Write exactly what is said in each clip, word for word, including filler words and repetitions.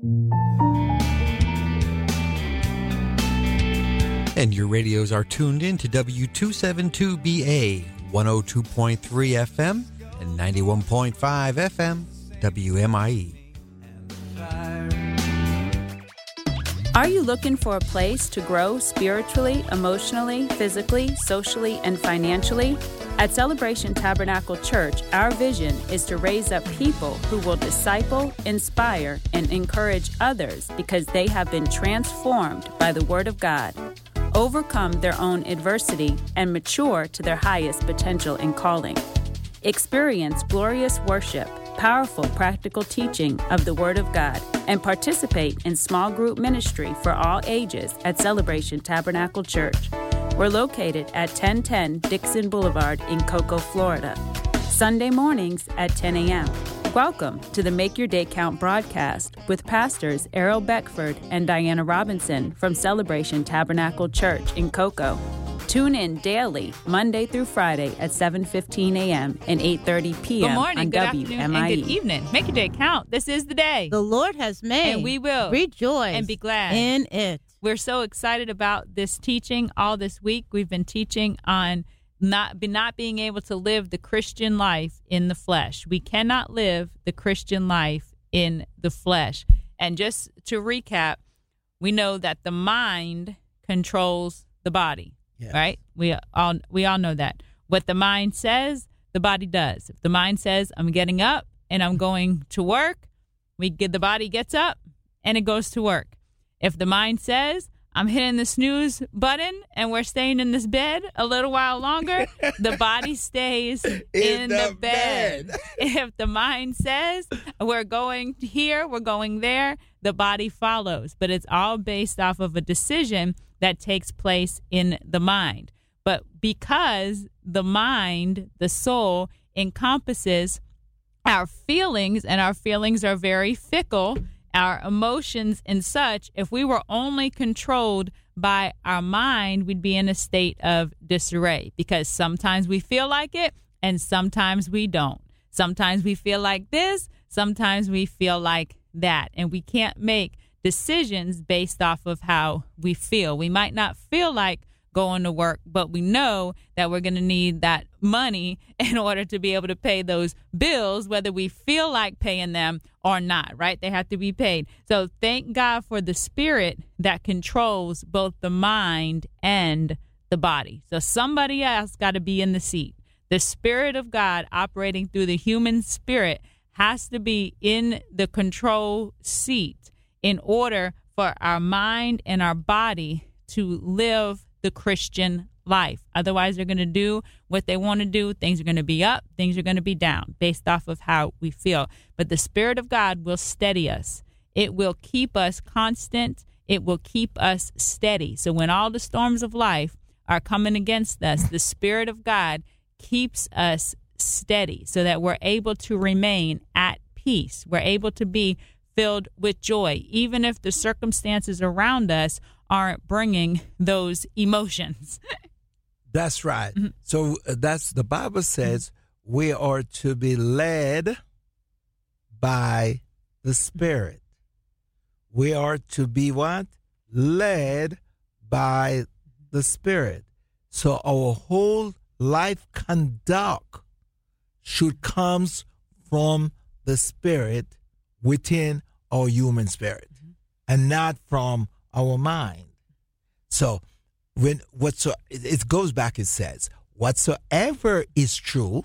And your radios are tuned in to W two seventy-two B A, one oh two point three F M and ninety-one point five F M, W M I E. Are you looking for a place to grow spiritually, emotionally, physically, socially, and financially? At Celebration Tabernacle Church, our vision is to raise up people who will disciple, inspire, and encourage others because they have been transformed by the Word of God, overcome their own adversity, and mature to their highest potential and calling. Experience glorious worship, powerful practical teaching of the Word of God, and participate in small group ministry for all ages at Celebration Tabernacle Church. We're located at ten ten Dixon Boulevard in Cocoa, Florida. Sunday mornings at ten a.m. Welcome to the Make Your Day Count broadcast with pastors Errol Beckford and Diana Robinson from Celebration Tabernacle Church in Cocoa. Tune in daily, Monday through Friday at seven fifteen a.m. and eight thirty p.m. Good morning, on good W M I E. afternoon, and good evening. Make your day count. This is the day the Lord has made. And we will rejoice and be glad in it. We're so excited about this teaching all this week. We've been teaching on not, be, not being able to live the Christian life in the flesh. We cannot live the Christian life in the flesh. And just to recap, we know that the mind controls the body. Yes. Right? We all we all know that. What the mind says, the body does. If the mind says, I'm getting up and I'm going to work, we get the body gets up and it goes to work. If the mind says, I'm hitting the snooze button and we're staying in this bed a little while longer, the body stays in, in the, the bed. bed. If the mind says, we're going here, we're going there, the body follows. But it's all based off of a decision that takes place in the mind. But because the mind, the soul, encompasses our feelings, and our feelings are very fickle, our emotions and such, if we were only controlled by our mind, we'd be in a state of disarray because sometimes we feel like it and sometimes we don't. Sometimes we feel like this, sometimes we feel like that, and we can't make decisions based off of how we feel. We might not feel like going to work, but we know that we're going to need that money in order to be able to pay those bills, whether we feel like paying them or not, right? They have to be paid. So thank God for the spirit that controls both the mind and the body. So somebody else got to be in the seat. The Spirit of God operating through the human spirit has to be in the control seat in order for our mind and our body to live the Christian life. Otherwise, they're going to do what they want to do. Things are going to be up. Things are going to be down based off of how we feel. But the Spirit of God will steady us. It will keep us constant. It will keep us steady. So when all the storms of life are coming against us, the Spirit of God keeps us steady so that we're able to remain at peace. We're able to be filled with joy, even if the circumstances around us aren't bringing those emotions. That's right. Mm-hmm. So uh, that's the Bible says we are to be led by the Spirit. We are to be what? Led by the Spirit. So our whole life conduct should comes from the Spirit within our human spirit, mm-hmm. and not from our mind. So when whatso it goes back, it says, whatsoever is true,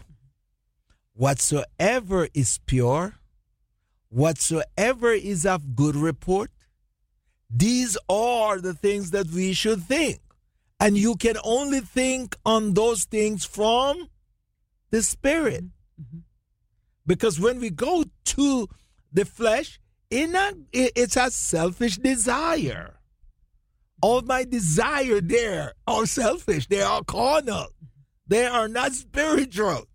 whatsoever is pure, whatsoever is of good report, these are the things that we should think. And you can only think on those things from the Spirit. Mm-hmm. Because when we go to the flesh, it not, it's a selfish desire. All my desire there are selfish. They are carnal. They are not spiritual.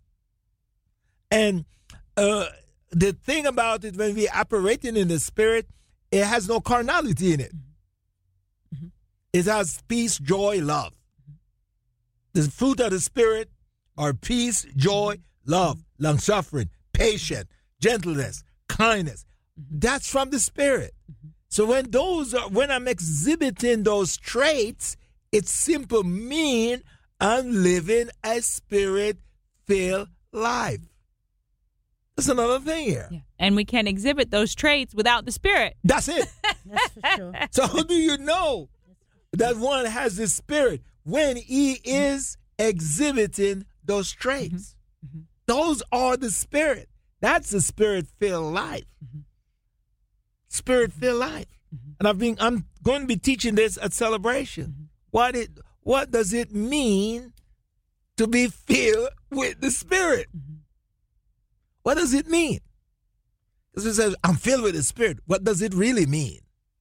And uh, the thing about it, when we operating in the Spirit, it has no carnality in it. Mm-hmm. It has peace, joy, love. The fruit of the Spirit are peace, joy, love, long-suffering, patience, gentleness, kindness. That's from the Spirit. So when those are, when I'm exhibiting those traits, it simply mean I'm living a spirit-filled life. That's another thing here. Yeah. And we can exhibit those traits without the Spirit. That's it. That's for sure. So how do you know that one has the Spirit? When he is exhibiting those traits. Mm-hmm. Mm-hmm. Those are the Spirit. That's the Spirit-filled life. Mm-hmm. Spirit-filled life. Mm-hmm. And I've been, I'm going to be teaching this at Celebration. Mm-hmm. What it, what does it mean to be filled with the Spirit? Mm-hmm. What does it mean? Because it says, I'm filled with the Spirit. What does it really mean?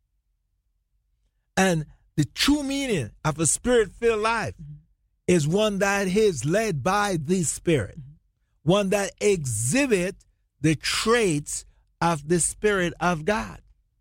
And the true meaning of a Spirit-filled life mm-hmm. is one that is led by the Spirit, mm-hmm. one that exhibits the traits of the Spirit of God,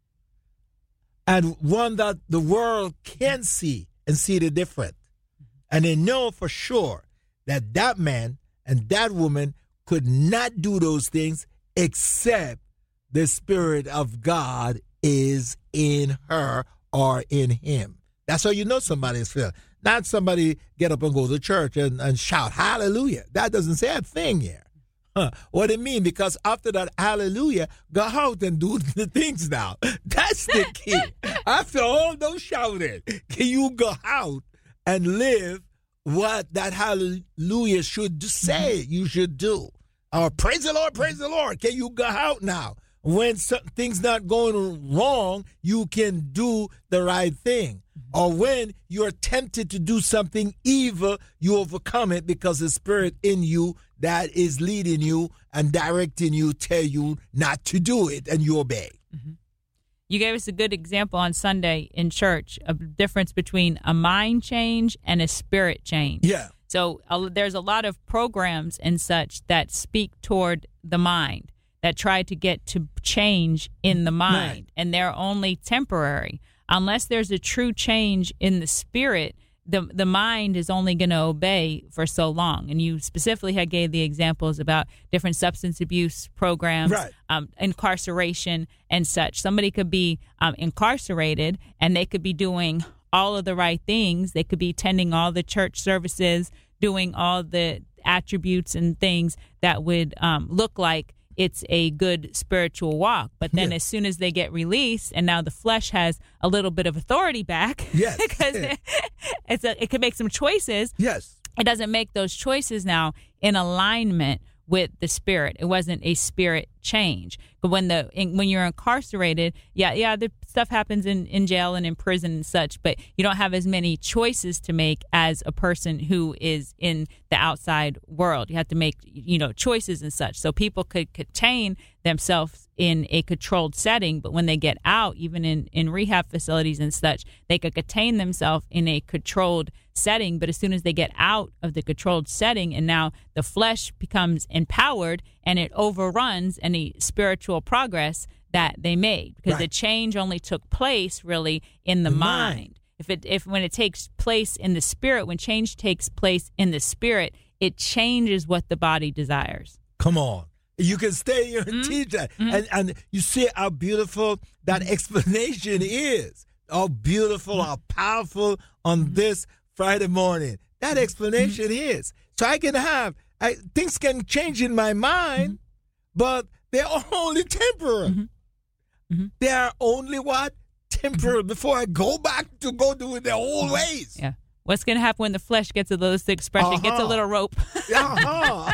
and one that the world can see and see the difference. Mm-hmm. And they know for sure that that man and that woman could not do those things except the Spirit of God is in her or in him. That's how you know somebody is filled. Not somebody get up and go to church and, and shout hallelujah. That doesn't say a thing here. Huh. What it mean? Because after that hallelujah, go out and do the things now. That's the key. After all those shouting, can you go out and live what that hallelujah should say you should do? Or praise the Lord, praise the Lord. Can you go out now? When some, things not going wrong, you can do the right thing. Or when you're tempted to do something evil, you overcome it because the Spirit in you that is leading you and directing you tell you not to do it, and you obey. Mm-hmm. You gave us a good example on Sunday in church, a difference between a mind change and a spirit change. Yeah. So uh, there's a lot of programs and such that speak toward the mind, that try to get to change in the mind, right. And they're only temporary. Unless there's a true change in the spirit, the the mind is only going to obey for so long. And you specifically had gave the examples about different substance abuse programs, right. um, incarceration and such. Somebody could be um, incarcerated and they could be doing all of the right things. They could be attending all the church services, doing all the attributes and things that would um, look like it's a good spiritual walk. But then yeah. as soon as they get released and now the flesh has a little bit of authority back, yes. because yeah. it's a, it can make some choices. Yes. It doesn't make those choices now in alignment with the spirit. It wasn't a spirit change. But when the in, when you're incarcerated, yeah, yeah, the stuff happens in, in jail and in prison and such, but you don't have as many choices to make as a person who is in the outside world. You have to make, you know, choices and such. So people could contain themselves in a controlled setting, but when they get out, even in, in rehab facilities and such, they could contain themselves in a controlled setting. But as soon as they get out of the controlled setting and now the flesh becomes empowered and it overruns any spiritual progress that they made, because right. the change only took place really in the, the mind. mind. If it if when it takes place in the spirit, when change takes place in the spirit, it changes what the body desires. Come on. You can stay here and mm-hmm. teach that. Mm-hmm. And and you see how beautiful that mm-hmm. explanation is. How beautiful, mm-hmm. how powerful on mm-hmm. this Friday morning. That explanation mm-hmm. is. So I can have, I, things can change in my mind, mm-hmm. but they're only temporal. Mm-hmm. Mm-hmm. They are only what? Temporal, before I go back to go do it their old ways. Yeah. What's going to happen when the flesh gets a little expression, uh-huh. gets a little rope? uh-huh.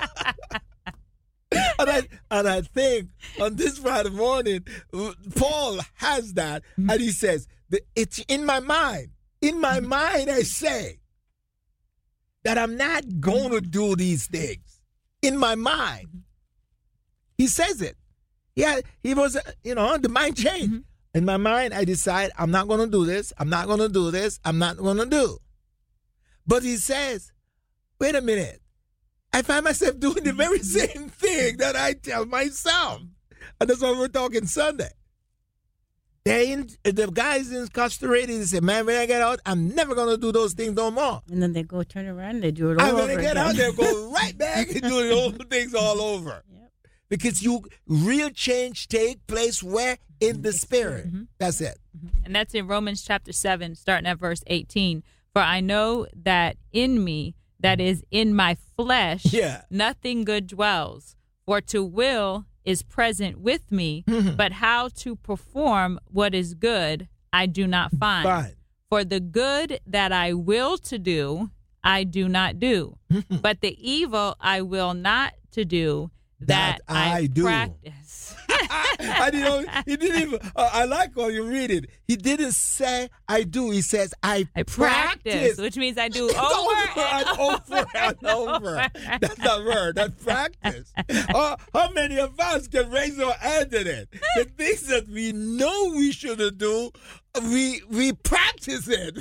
and, I, and I think on this Friday morning, Paul has that, mm-hmm. and he says, it's in my mind. In my mm-hmm. mind, I say that I'm not going to do these things. In my mind. He says it. Yeah, he was, you know, the mind changed. Mm-hmm. In my mind, I decide I'm not going to do this. I'm not going to do this. I'm not going to do. But he says, wait a minute. I find myself doing the very same thing that I tell myself. And that's why we're talking Sunday. They in, the guys incarcerated, they say, man, when I get out, I'm never going to do those things no more. And then they go turn around, they do it all and over when they get again. out, they go right back and do the old things all over. Yep. Because you real change take place where? In the spirit. Mm-hmm. That's it. Mm-hmm. And that's in Romans chapter seven, starting at verse eighteen. For I know that in me, that is in my flesh, yeah. nothing good dwells. For to will is present with me, mm-hmm. but how to perform what is good I do not find. Fine. For the good that I will to do, I do not do. But the evil I will not to do, that, that I, I do. practice. I didn't. He didn't even. Uh, I like how you read it. He didn't say I do. He says I, I practice, practice, which means I do over, over and, and over and over. That's a word. That's practice. uh, how many of us can raise our hand in it? The things that we know we shouldn't do, we we practice it.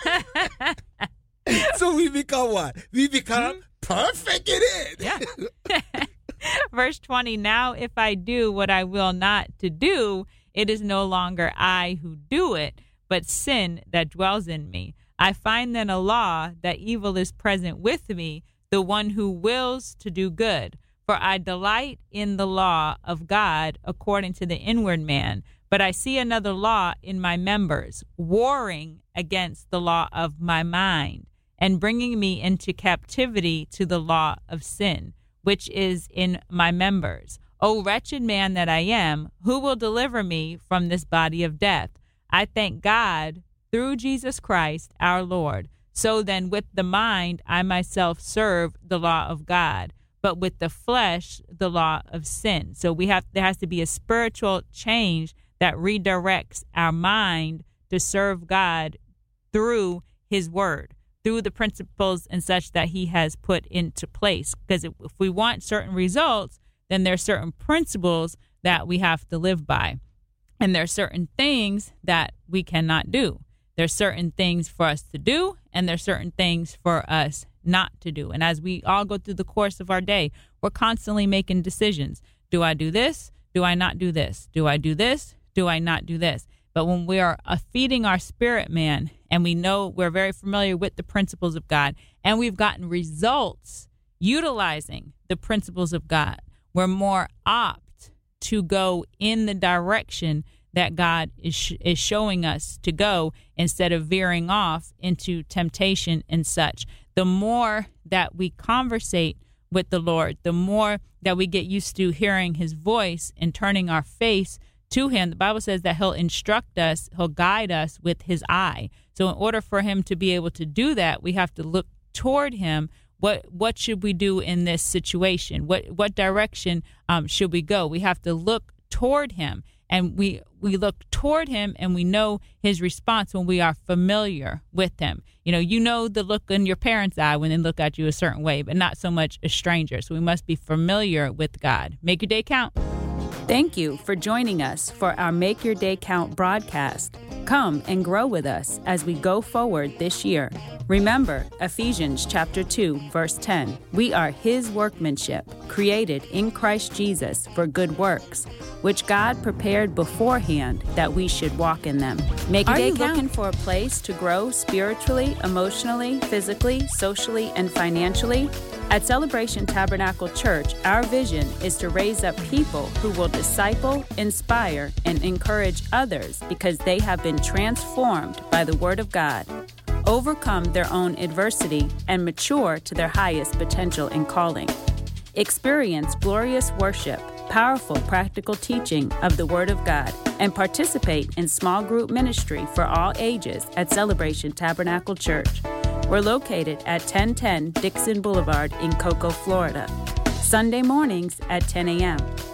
So we become what? We become mm-hmm. perfect in it. Yeah. Verse twenty, now if I do what I will not to do, it is no longer I who do it, but sin that dwells in me. I find then a law that evil is present with me, the one who wills to do good. For I delight in the law of God according to the inward man, but I see another law in my members, warring against the law of my mind, and bringing me into captivity to the law of sin, which is in my members. O wretched man that I am, who will deliver me from this body of death? I thank God through Jesus Christ our Lord. So then with the mind I myself serve the law of God, but with the flesh the law of sin. So we have there has to be a spiritual change that redirects our mind to serve God through his word, through the principles and such that he has put into place. Because if we want certain results, then there are certain principles that we have to live by. And there are certain things that we cannot do. There's certain things for us to do, and there's certain things for us not to do. And as we all go through the course of our day, we're constantly making decisions. Do I do this? Do I not do this? Do I do this? Do I not do this? But when we are uh, feeding our spirit man, and we know we're very familiar with the principles of God, and we've gotten results utilizing the principles of God, we're more apt to go in the direction that God is sh- is showing us to go instead of veering off into temptation and such. The more that we conversate with the Lord, the more that we get used to hearing his voice and turning our face to him. The Bible says that he'll instruct us, he'll guide us with his eye. So in order for him to be able to do that, we have to look toward him. What what should we do in this situation? What what direction um, should we go? We have to look toward him, and we we look toward him, and we know his response when we are familiar with him. You know, you know the look in your parents' eye when they look at you a certain way, but not so much a stranger. So we must be familiar with God. Make your day count. Thank you for joining us for our Make Your Day Count broadcast. Come and grow with us as we go forward this year. Remember Ephesians chapter two, verse ten. We are his workmanship, created in Christ Jesus for good works, which God prepared beforehand that we should walk in them. Make your day count. Are you looking for a place to grow spiritually, emotionally, physically, socially, and financially? At Celebration Tabernacle Church, our vision is to raise up people who will disciple, inspire, and encourage others because they have been transformed by the Word of God, overcome their own adversity, and mature to their highest potential and calling. Experience glorious worship, powerful practical teaching of the Word of God, and participate in small group ministry for all ages at Celebration Tabernacle Church. We're located at ten ten Dixon Boulevard in Cocoa, Florida. Sunday mornings at ten a.m.